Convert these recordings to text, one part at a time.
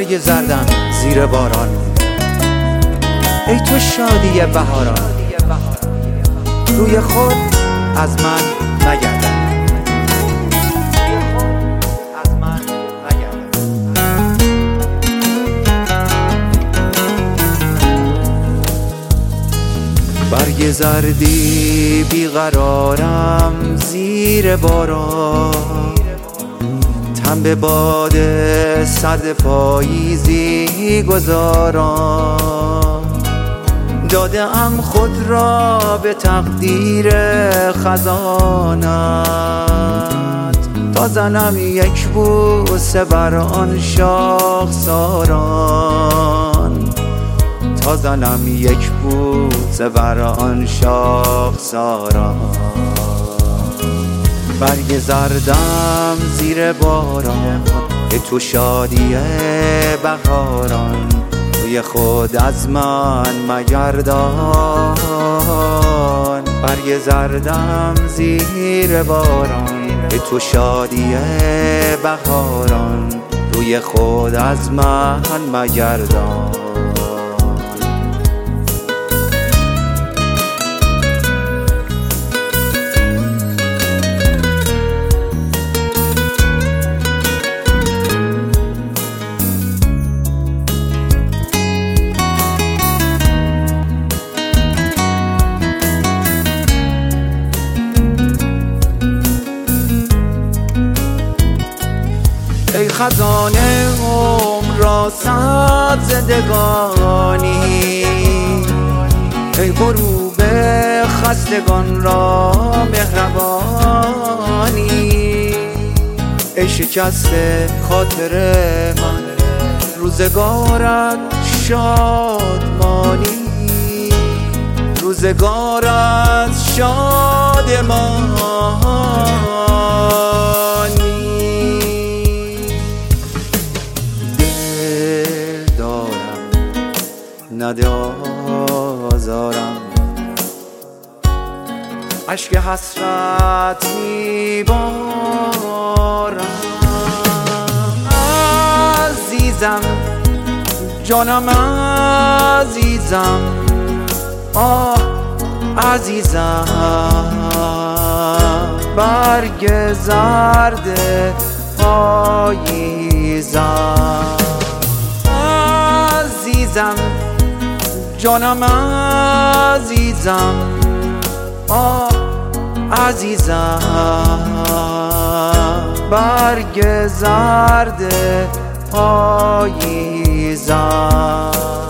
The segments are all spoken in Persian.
برگ زردم زیر باران مونده. ای تو شادی بهاران، روی خود از من مگردان. برگ زردی بیقرارم زیر باران، تن به باد سرد پاییزی گذارم. دادم خود را به تقدیر خزانت، تا زنم یک بوسه بر آن شاخساران، تا زنم یک بوسه بر آن شاخساران. برگ زردم زیر باران، تو شادی بهاران، روی خود از من مگردان. برگ زردم زیر باران، تو شادی بهاران، روی خود از من مگردان. ای خزانه عمر را صد زندگانی، ای غروب خستگان را مهربانی. ای شکسته خاطر من، روزگارت شادمانی، روزگارت شادمانی. نده آزارم، اشک حسرت میبارم. عزیزم جانم عزیزم، آه عزیزم. برگ زرد پاییزم، عزیزم جانم عزیزم، آه عزیزم. برگ زرد پاییزم.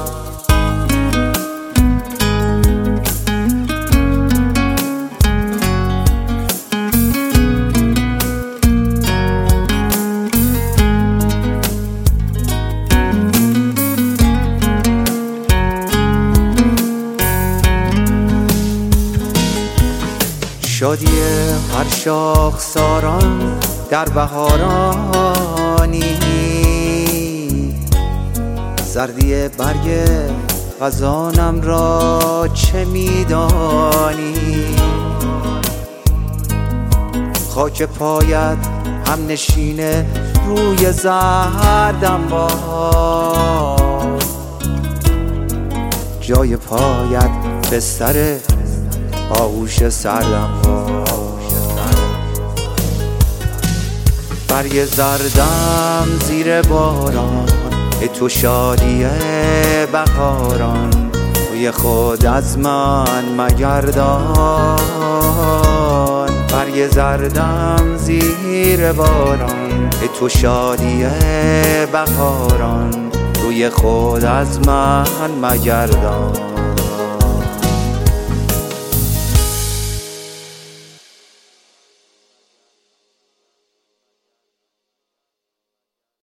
شادی هر شاخساران در بهارانی، زردی برگ خزانم را چه میدانی. خاک پایت هم نشینه روی زردم باد، جای پایت بستر آغوش سردم باد. برگ زردم زیر باران، تو شادی بهاران، روی خود از من مگردان. برگ زردم زیر باران، تو شادی بهاران، روی خود از من مگردان.